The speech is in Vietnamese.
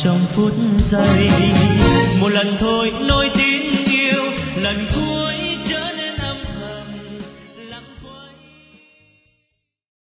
trong phút giây. Một lần thôi nói tiếng yêu, lần cuối